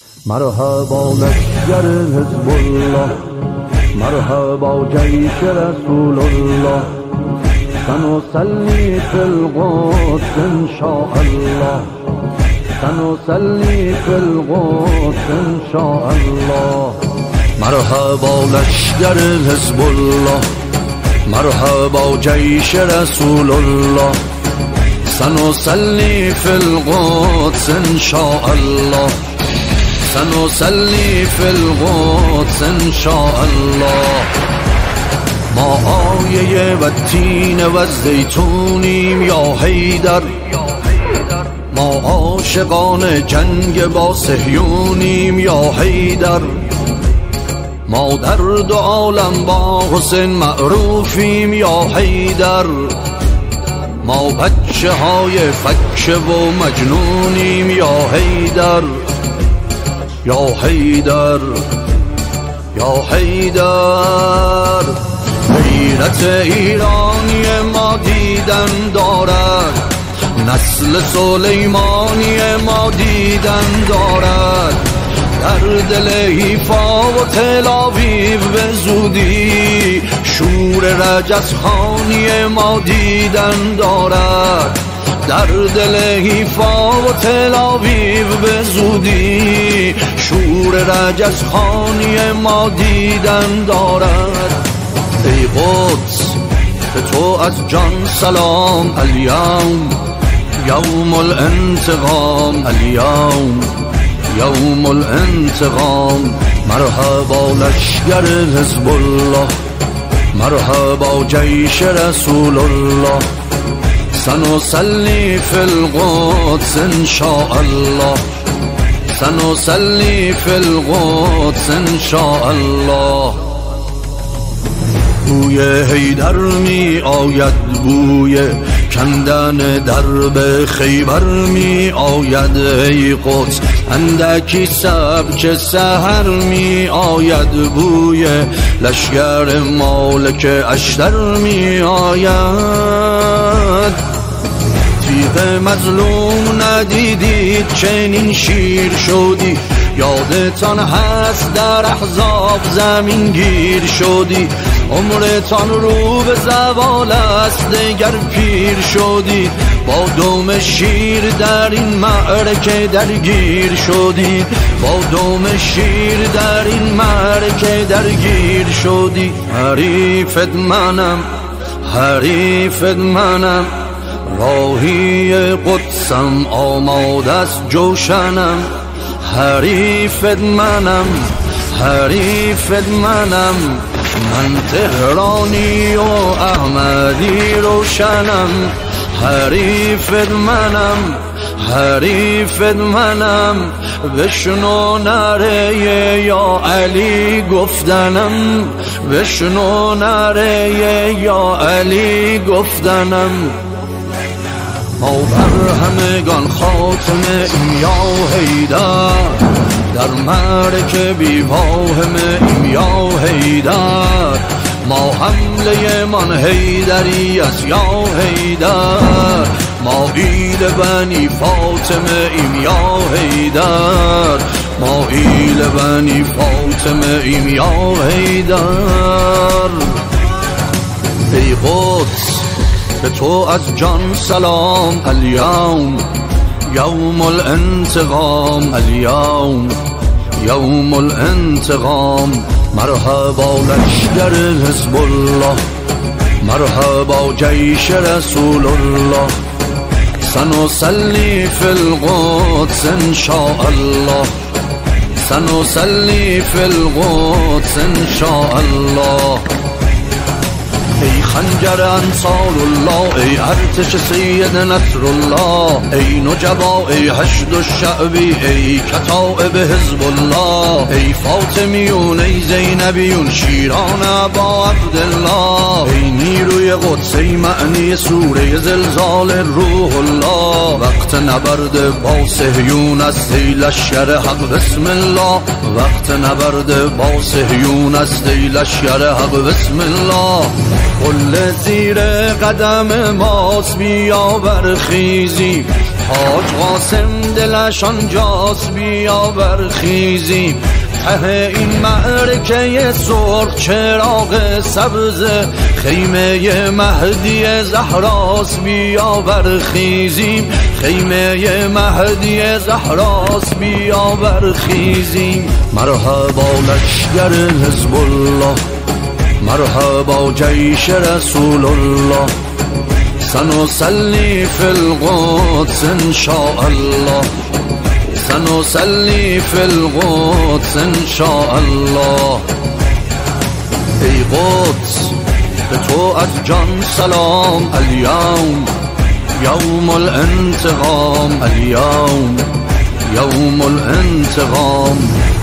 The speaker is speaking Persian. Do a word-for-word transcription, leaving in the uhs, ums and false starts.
مرحبا لشکر حزب الله، مرحبا جیش رسول الله، سنصلي في القدس إن شاء الله، سنصلي في القدس إن شاء الله. مرحبا لشکر حزب الله، مرحبا جیش رسول الله، سنصلي في القدس إن شاء الله، سنصلي في القدس إن شاء الله. ما آیه و تین و زیتونیم یا حیدر، ما عاشقان جنگ با صهیونیم یا حیدر، ما در دو عالم با حسین معروفیم یا حیدر، ما بچه های فکه و مجنونیم یا حیدر، یا حیدر یا حیدر. غیرت ایرانی ما دیدن دارد، نسل سلیمانی ما دیدن دارد، در دل حیفا و تل آویو به زودی شور رجزخانی ما دیدن دارد، در دل حیفا و تل آویو به زودی شور رجزخانی ما دیدن دارد. ای قدس به تو از جان سلام، الیوم یوم الانتقام، الیوم یوم الانتقام. مرحبا لشکر حزب الله، مرحبا جیش رسول الله، سنصلي في القدس إن شاء الله، سنصلي في القدس إن شاء الله. بوی حیدر می آید، بوی کندن درب خیبر می آید، ای قدس اندکی سبک سحر می آید، بوی لشکر مالک اشتر می آید. تیغ مظلوم ندیدید چنین شیر شدی، یادتان هست در احزاب زمین گیر شدی، عمرتان رو به زوال است دگر پیر شدید، با دم شیر در این معرکه درگیر شدید، با دم شیر در این معرکه درگیر شدید. حریفت منم، حریفت منم، راهی قدسم آماده است جوشنم، حریفت منم، حریفت منم، من تهرانی و احمدی روشنم، حریفت منم، حریفت منم، بشنو نره یا علی گفتنم، بشنو نره یا علی گفتنم. ما بر همگان خاتمه ایم یا حیدر، در معرکه بی واهمه ایم یا حیدر، ما حمله من حیدری است یا حیدر، ما ایل بنی فاطمه ایم یا حیدر، ما ایل بنی فاطمه ایم یا حیدر. ای قدس به تو از جان سلام، الیوم یوم الانتقام، الیوم یوم الانتقام. مرحبا لشکر حزب الله، مرحبا جیش رسول الله، سنصلي في القدس إن شاء الله، سنصلي في القدس إن شاء الله. ای خنجر انصار الله، ای ارتش سید نصر الله، ای نجبا، ای حشد الشعبی، ای کتائب حزب الله، ای فاطمیون، ای زینبیون، شیران ابا عبدالله، ای نیروی قدس، ای معنی سوره زلزال روح الله. وقت نبرد با صهیون است ای لشکر حق بسم الله، وقت نبرد با صهیون است ای لشکر حق بسم الله. قله زیر قدم ماست بیا برخیزیم حاج قاسم دلش آنجاست بیا برخیزیم ته این معرکه سرخ چراغ سبز خیمه مهدی زهراست بیا برخیزیم خیمه مهدی زهراست بیا برخیزیم مرحبا لشگر حزب الله مرحبا جیش رسول الله سنصلي في القدس إن شاء الله سنصلي في القدس إن شاء الله ای قدس به تو از جان سلام اليوم يوم الانتقام اليوم يوم الانتقام